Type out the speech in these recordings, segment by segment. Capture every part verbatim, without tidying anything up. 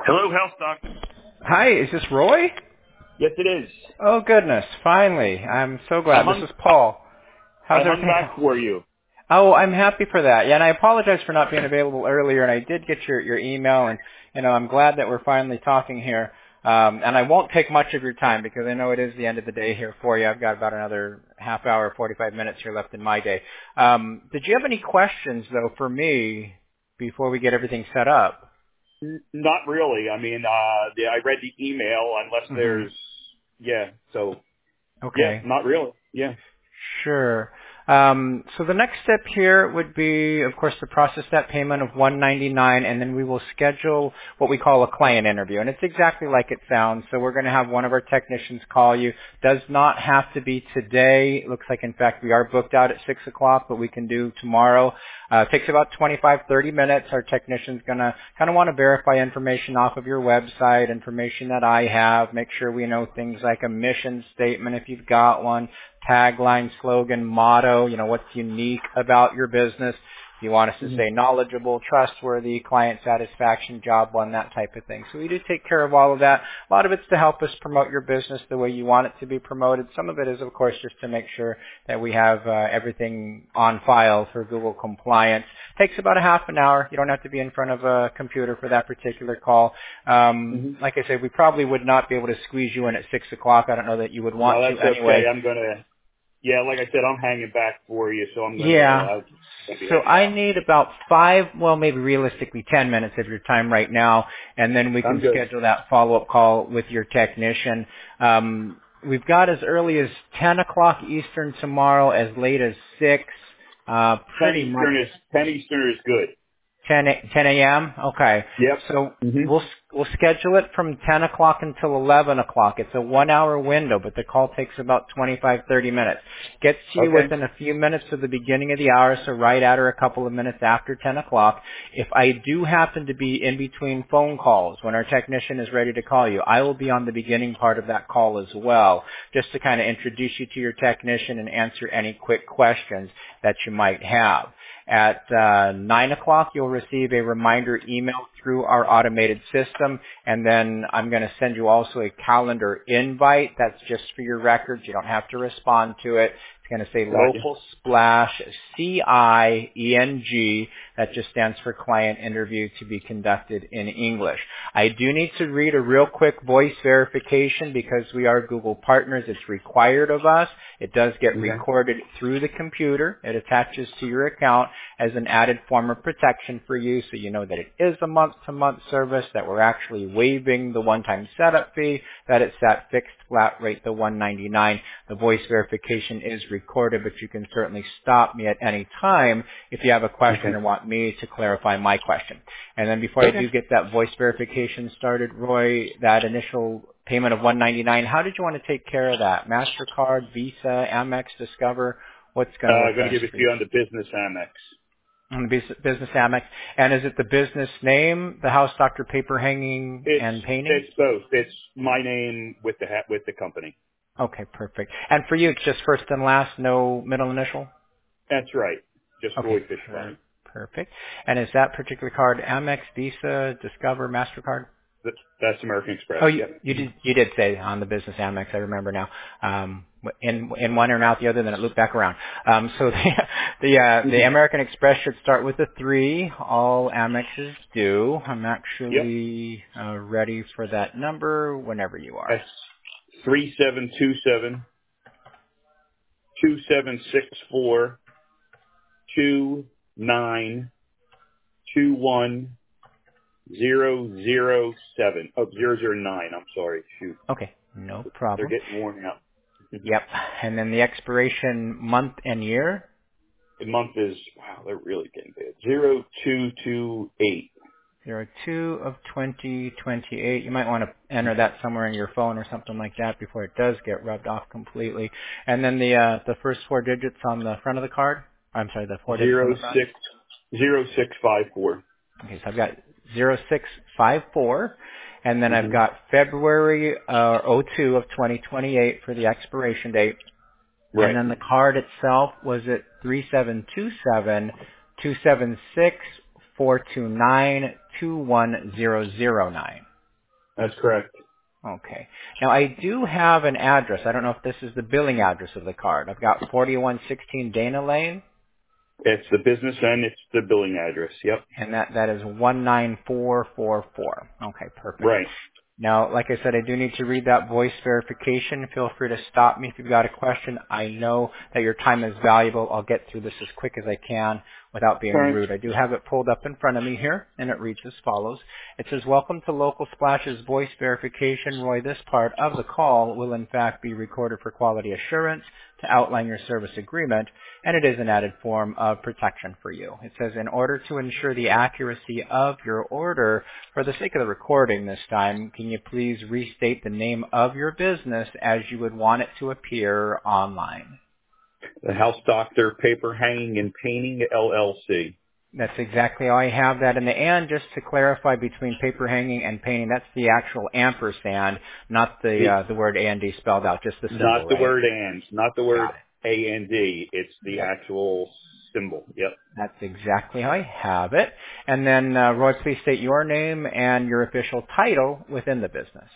Hello, Health Doc. Hi, is this Roy? Yes, it is. Oh goodness, finally. I'm so I glad. This hung, is Paul. I How's hung everything? back for you. Oh, I'm happy for that. Yeah, and I apologize for not being available earlier, and I did get your, your email, and, you know, I'm glad that we're finally talking here. Um, and I won't take much of your time because I know it is the end of the day here for you. I've got about another half hour, forty-five minutes here left in my day. Um, did you have any questions, though, for me before we get everything set up? N- Not really. I mean, uh, the, I read the email unless Mm-hmm. there's, yeah, so, yeah, Okay. not really. Yeah. Sure. Um, so the next step here would be, of course, to process that payment of one ninety-nine, and then we will schedule what we call a client interview. And it's exactly like it sounds. So we're going to have one of our technicians call you. Does not have to be today. It looks like, in fact, we are booked out at six o'clock, but we can do tomorrow. Uh, it takes about twenty-five, thirty minutes. Our technician's going to kind of want to verify information off of your website, information that I have, make sure we know things like a mission statement if you've got one, tagline, slogan, motto, you know, what's unique about your business. You want us to hmm say knowledgeable, trustworthy, client satisfaction, job one, that type of thing. So we do take care of all of that. A lot of it's to help us promote your business the way you want it to be promoted. Some of it is, of course, just to make sure that we have uh, everything on file for Google compliance. Takes about a half an hour. You don't have to be in front of a computer for that particular call. Um, hmm like I said, we probably would not be able to squeeze you in at six o'clock. I don't know that you would No, want to that's okay. anyway. I'm going to, yeah, like I said, I'm hanging back for you, so I'm going to, Yeah. I'm going to be So hanging I out. need about five, well, maybe realistically ten minutes of your time right now, and then we I'm can good. schedule that follow-up call with your technician. Um, we've got as early as ten o'clock Eastern tomorrow, as late as six. Uh, ten pretty much Eastern is, ten Eastern is good. ten a- ten a.m. Okay. Yep. So hmm we'll we'll schedule it from ten o'clock until eleven o'clock. It's a one-hour window, but the call takes about twenty-five thirty minutes. Gets to you Okay. within a few minutes of the beginning of the hour, so right at or a couple of minutes after ten o'clock. If I do happen to be in between phone calls when our technician is ready to call you, I will be on the beginning part of that call as well, just to kind of introduce you to your technician and answer any quick questions that you might have. At uh, nine o'clock, you'll receive a reminder email through our automated system, and then I'm going to send you also a calendar invite. That's just for your records. You don't have to respond to it. It's going to say Got you. Local Splash C I E N G. That just stands for client interview to be conducted in English. I do need to read a real quick voice verification because we are Google partners. It's required of us. It does get Okay. recorded through the computer. It attaches to your account as an added form of protection for you, so you know that it is a month-to-month service, that we're actually waiving the one-time setup fee, that it's that fixed flat rate, the one ninety-nine. The voice verification is recorded, but you can certainly stop me at any time if you have a question Okay. or want me to clarify my question. And then before I Okay. do get that voice verification started, Roy, that initial payment of one ninety-nine, how did you want to take care of that? MasterCard, Visa, Amex, Discover? What's going to Uh, work going to best give it for to you? you on the business Amex. On the bus- business Amex. And is it the business name, the House Doctor Paper Hanging It's and Painting? it's both. It's my name with the ha- with the company. Okay, perfect. And for you, it's just first and last, no middle initial? That's right. Just Roy Okay, per- Fishburne. perfect. And is that particular card Amex, Visa, Discover, MasterCard? Th- That's American Express. Oh, you, Yep. you did you did say on the business Amex. I remember now. Um, in in one ear and out the other, then it looped back around. Um, so the the uh, the American Express should start with a three. All Amexes do. I'm Yep. actually uh, ready for that number whenever you are. That's three seven two seven two seven six four two nine two one zero zero seven. Oh, zero zero nine. I'm sorry. Shoot. Okay, no They're problem. getting worn out. Yep. And then the expiration month and year. The month is wow. They're really getting bad. Zero two two eight. Zero two of twenty twenty-eight. You might want to enter that somewhere in your phone or something like that before it does get rubbed off completely. And then the uh, the first four digits on the front of the card. I'm sorry, the four digits on Zero the front. six zero six five four. Okay, so I've got zero six five four, and then I've Mm-hmm. got February uh, oh two of twenty twenty-eight for the expiration date. And Right. then the card itself was at three seven two seven two seven six four two nine two one zero zero nine. That's correct. Okay. Now, I do have an address. I don't know if this is the billing address of the card. I've got forty-one sixteen Dana Lane, It's the business and it's the billing address. Yep. and that, that is one nine four four four. Okay, perfect. Right. Now, like I said, I do need to read that voice verification. Feel free to stop me if you've got a question. I know that your time is valuable. I'll get through this as quick as I can without being Right. rude. I do have it pulled up in front of me here, and it reads as follows. It says, welcome to Local Splash's voice verification. Roy, this part of the call will in fact be recorded for quality assurance to outline your service agreement, and it is an added form of protection for you. It says, in order to ensure the accuracy of your order, for the sake of the recording this time, can you please restate the name of your business as you would want it to appear online? The House Doctor Paper Hanging and Painting L L C. That's exactly how I have that in the and. Just to clarify, between paper hanging and painting, that's the actual ampersand, not the uh, the word A and D spelled out, just the symbol, Not the right? word and, not the word Got it. A and D. It's the Yep. actual symbol. Yep. That's exactly how I have it. And then, uh, Roy, please state your name and your official title within the business.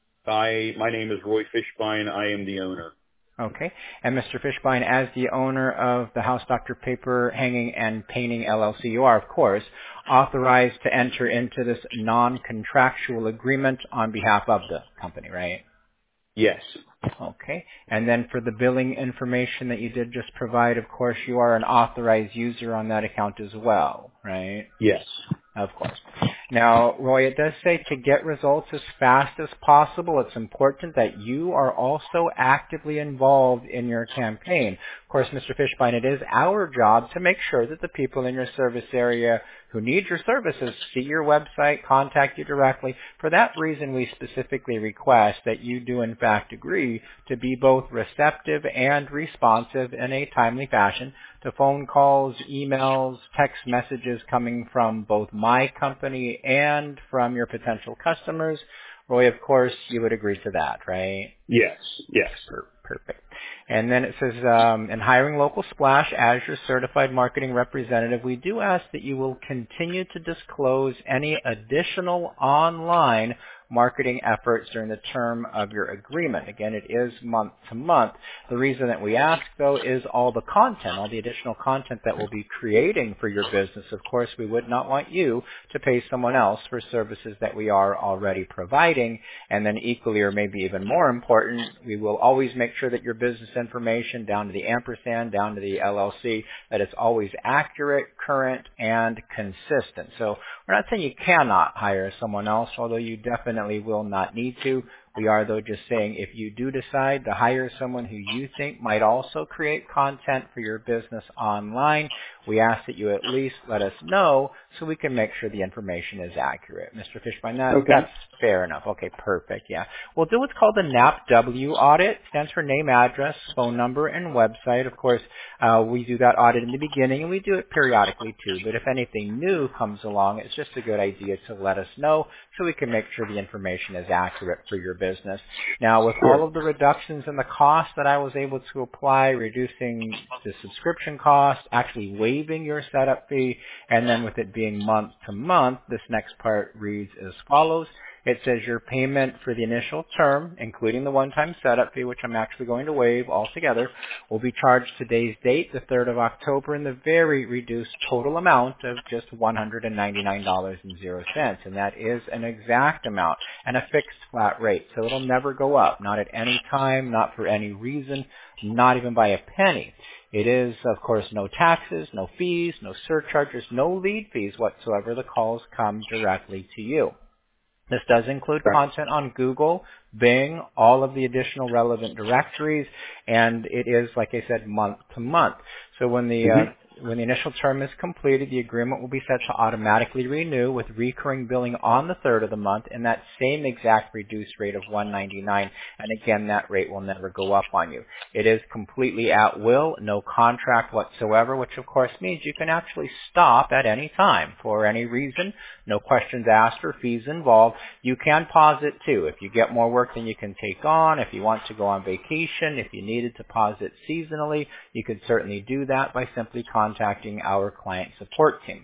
I, my name is Roy Fishbein. I am the owner. Okay. And Mister Fishbein, as the owner of the House Doctor Paper Hanging and Painting L L C, you are, of course, authorized to enter into this non-contractual agreement on behalf of the company, right? Yes. Okay. And then for the billing information that you did just provide, of course, you are an authorized user on that account as well, right? Yes. Of course. Now, Roy, it does say to get results as fast as possible, it's important that you are also actively involved in your campaign. Of course, Mister Fishbein, it is our job to make sure that the people in your service area who need your services see your website, contact you directly. For that reason, we specifically request that you do in fact agree to be both receptive and responsive in a timely fashion to phone calls, emails, text messages coming from both my company and from your potential customers. Roy, of course, you would agree to that, right? Yes. Yes. Per- Perfect. And then it says, um, in hiring Local Splash as your certified marketing representative, we do ask that you will continue to disclose any additional online marketing efforts during the term of your agreement. Again, it is month to month. The reason that we ask, though, is all the content, all the additional content that we'll be creating for your business. Of course, we would not want you to pay someone else for services that we are already providing. And then equally, or maybe even more important, we will always make sure that your business information, down to the ampersand, down to the L L C, that it's always accurate, current, and consistent. So we're not saying you cannot hire someone else, although you definitely will not need to. We are, though, just saying if you do decide to hire someone who you think might also create content for your business online, we ask that you at least let us know so we can make sure the information is accurate. Mister Fishbein, that, Okay. that's fair enough. Okay, perfect. Yeah. We'll do what's called the N A P W audit. Stands for name, address, phone number, and website. Of course, uh, we do that audit in the beginning, and we do it periodically too. But if anything new comes along, it's just a good idea to let us know so we can make sure the information is accurate for your business. Now, with all of the reductions in the cost that I was able to apply, reducing the subscription cost, actually waiving your setup fee, and then with it being month to month, this next part reads as follows. It says your payment for the initial term, including the one-time setup fee, which I'm actually going to waive altogether, will be charged today's date, the third of October, in the very reduced total amount of just one hundred ninety-nine dollars and zero cents. And that is an exact amount and a fixed flat rate. So it'll never go up, not at any time, not for any reason, not even by a penny. It is, of course, no taxes, no fees, no surcharges, no lead fees whatsoever. The calls come directly to you. This does include content on Google, Bing, all of the additional relevant directories, and it is, like I said, month to month. So when the Mm-hmm. uh, when the initial term is completed, the agreement will be set to automatically renew with recurring billing on the third of the month and that same exact reduced rate of one hundred ninety-nine dollars. And again, that rate will never go up on you. It is completely at will, no contract whatsoever, which of course means you can actually stop at any time for any reason. No questions asked or fees involved. You can pause it too. If you get more work than you can take on, if you want to go on vacation, if you needed to pause it seasonally, you could certainly do that by simply contacting our client support team.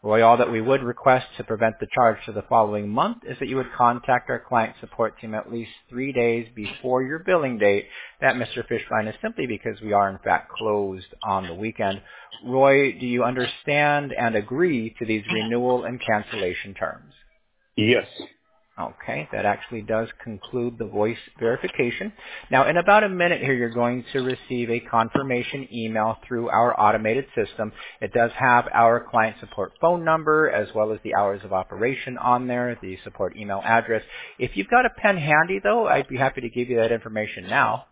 Roy, all that we would request to prevent the charge for the following month is that you would contact our client support team at least three days before your billing date. That, Mister Fishbein, is simply because we are in fact closed on the weekend. Roy, do you understand and agree to these renewal and cancellation terms? Yes. Okay, that actually does conclude the voice verification. Now, in about a minute here, you're going to receive a confirmation email through our automated system. It does have our client support phone number as well as the hours of operation on there, the support email address. If you've got a pen handy, though, I'd be happy to give you that information now.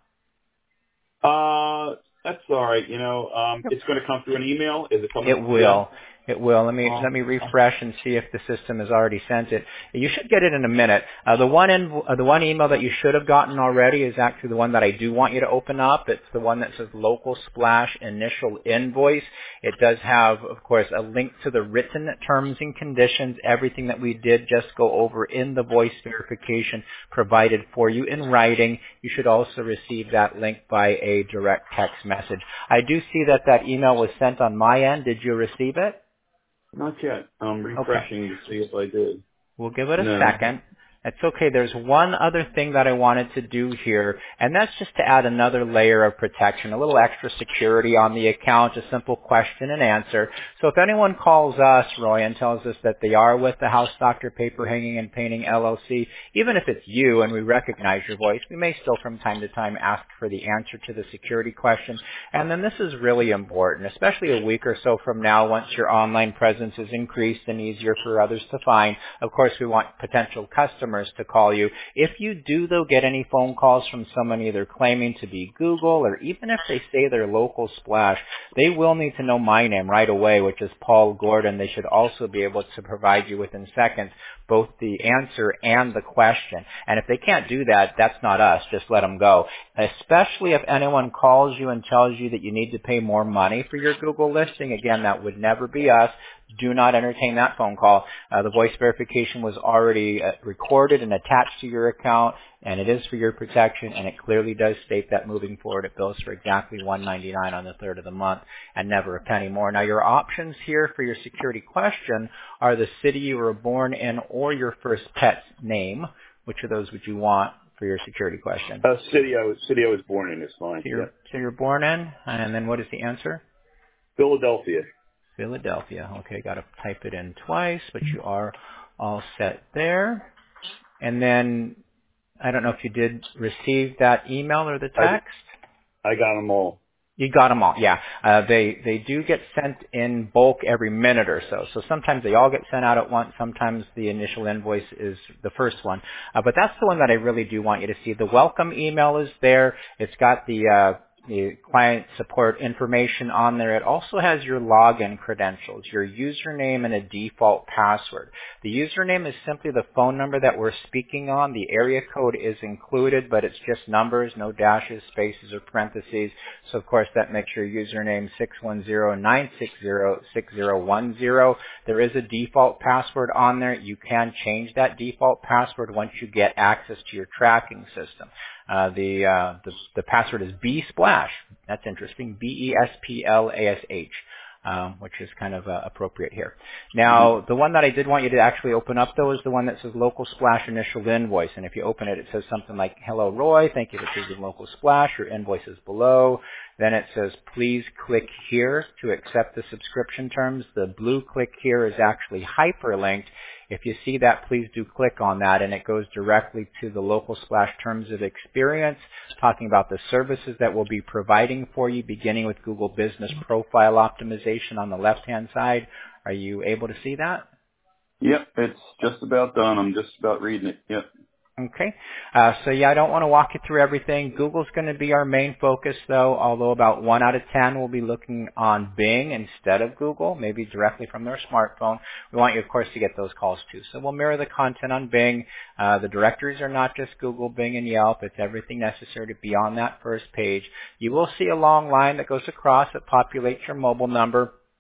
Uh, that's all right. You know, um, Yep. it's going to come through an email. Is it coming? It will. Yeah. It will. Let me Um, let me refresh and see if the system has already sent it. You should get it in a minute. Uh, the one inv- uh, the one email that you should have gotten already is actually the one that I do want you to open up. It's the one that says Local Splash Initial Invoice. It does have, of course, a link to the written terms and conditions, everything that we did just go over in the voice verification provided for you in writing. You should also receive that link by a direct text message. I do see that that email was sent on my end. Did you receive it? Not yet. I'm Okay. refreshing to see if I did. We'll give it a No. second. That's okay. There's one other thing that I wanted to do here, and that's just to add another layer of protection, a little extra security on the account, a simple question and answer. So if anyone calls us, Roy, and tells us that they are with the House Doctor Paper Hanging and Painting L L C, even if it's you and we recognize your voice, we may still from time to time ask for the answer to the security question. And then this is really important, especially a week or so from now, once your online presence is increased and easier for others to find. Of course, we want potential customers to call you. If you do, though, get any phone calls from someone either claiming to be Google or even if they say they're Local Splash, they will need to know my name right away, which is Paul Gordon. They should also be able to provide you within seconds both the answer and the question. And if they can't do that, that's not us. Just let them go. Especially if anyone calls you and tells you that you need to pay more money for your Google listing. Again, that would never be us. Do not entertain that phone call. Uh, the voice verification was already uh, recorded and attached to your account, and it is for your protection, and it clearly does state that moving forward it bills for exactly one hundred ninety-nine dollars on the third of the month and never a penny more. Now, your options here for your security question are the city you were born in or your first pet's name. Which of those would you want for your security question? Uh, city I was city I was born in is fine. So you're, Yeah. so you're born in, and then what is the answer? Philadelphia. Philadelphia. Okay, got to type it in twice, but you are all set there. And then, I don't know if you did receive that email or the text. I, I got them all. You got them all, yeah. Uh, they they do get sent in bulk every minute or so. So sometimes they all get sent out at once. Sometimes the initial invoice is the first one. Uh, but that's the one that I really do want you to see. The welcome email is there. It's got the uh, the client support information on there. It also has your login credentials, your username, and a default password. The username is simply the phone number that we're speaking on. The area code is included, but it's just numbers, no dashes, spaces, or parentheses. So, of course, that makes your username six one zero nine six zero six zero one zero. There is a default password on there. You can change that default password once you get access to your tracking system. Uh, the, uh, the the password is B Splash. That's interesting. B E S P L A S H, um, which is kind of uh, appropriate here. Now, mm-hmm. the one that I did want you to actually open up, though, is the one that says Local Splash Initial Invoice. And if you open it, it says something like, "Hello, Roy. Thank you for choosing Local Splash. Your invoice is below." Then it says, "Please click here to accept the subscription terms." The blue click here is actually hyperlinked. If you see that, please do click on that, and it goes directly to the Local Splash Terms of Experience, talking about the services that we'll be providing for you, beginning with Google Business Profile Optimization on the left-hand side. Are you able to see that? Yep, it's just about done. I'm just about reading it. Yep. Okay. Uh, so yeah, I don't want to walk you through everything. Google's going to be our main focus, though, although about one out of ten will be looking on Bing instead of Google, maybe directly from their smartphone. We want you, of course, to get those calls, too. So we'll mirror the content on Bing. Uh, the directories are not just Google, Bing, and Yelp. It's everything necessary to be on that first page. You will see a long line that goes across that populates your mobile number.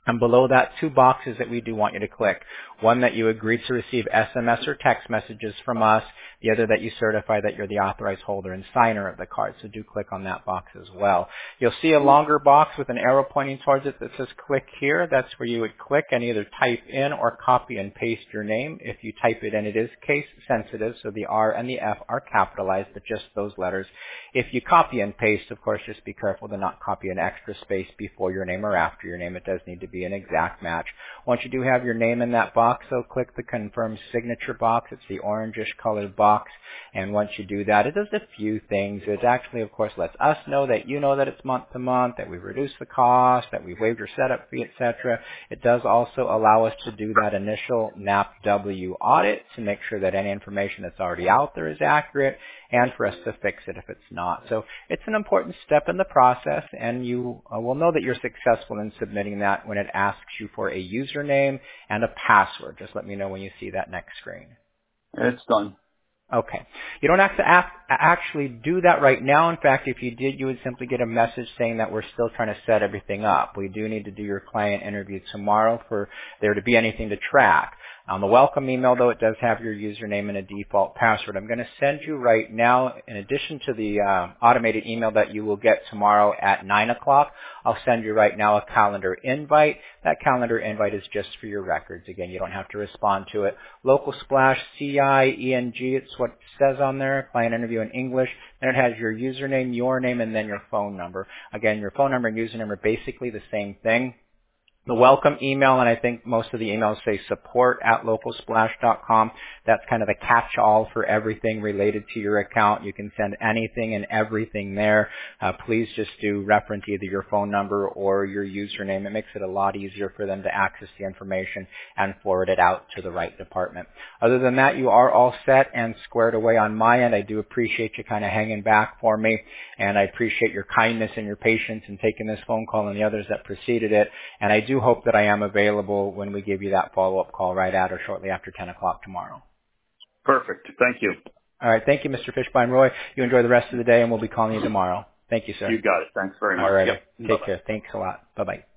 And below that, two boxes that we do want you to click. One that you agree to receive S M S or text messages from us. The other that you certify that you're the authorized holder and signer of the card. So do click on that box as well. You'll see a longer box with an arrow pointing towards it that says click here. That's where you would click and either type in or copy and paste your name. If you type it in, it is case sensitive, so the R and the F are capitalized, but just those letters. If you copy and paste, of course, just be careful to not copy an extra space before your name or after your name. It does need to be an exact match. Once you do have your name in that box, so click the confirm signature box. It's the orangish colored box. And once you do that, it does a few things. It actually, of course, lets us know that you know that it's month to month, that we've reduced the cost, that we've waived your setup fee, et cetera. It does also allow us to do that initial N A P W audit to make sure that any information that's already out there is accurate, and for us to fix it if it's not. So it's an important step in the process, and you uh, will know that you're successful in submitting that when it asks you for a username and a password. Just let me know when you see that next screen. It's done. Okay. You don't have to act, actually do that right now. In fact, if you did, you would simply get a message saying that we're still trying to set everything up. We do need to do your client interview tomorrow for there to be anything to track. On the welcome email, though, it does have your username and a default password. I'm going to send you right now, in addition to the uh, automated email that you will get tomorrow at nine o'clock, I'll send you right now a calendar invite. That calendar invite is just for your records. Again, you don't have to respond to it. Local Splash, C I E N G, it's what it says on there, client interview in English. Then it has your username, your name, and then your phone number. Again, your phone number and username are basically the same thing. The welcome email, and I think most of the emails say support at local splash dot com. That's kind of a catch-all for everything related to your account. You can send anything and everything there. Uh, please just do reference either your phone number or your username. It makes it a lot easier for them to access the information and forward it out to the right department. Other than that, you are all set and squared away on my end. I do appreciate you kind of hanging back for me, and I appreciate your kindness and your patience in taking this phone call and the others that preceded it. And I do hope that I am available when we give you that follow-up call right at or shortly after ten o'clock tomorrow. Perfect. Thank you. All right. Thank you, Mister Fishbein. Roy, you enjoy the rest of the day, and we'll be calling you tomorrow. Thank you, sir. You got it. Thanks very much. All right. Yep. Take Bye-bye. care. Thanks a lot. Bye-bye.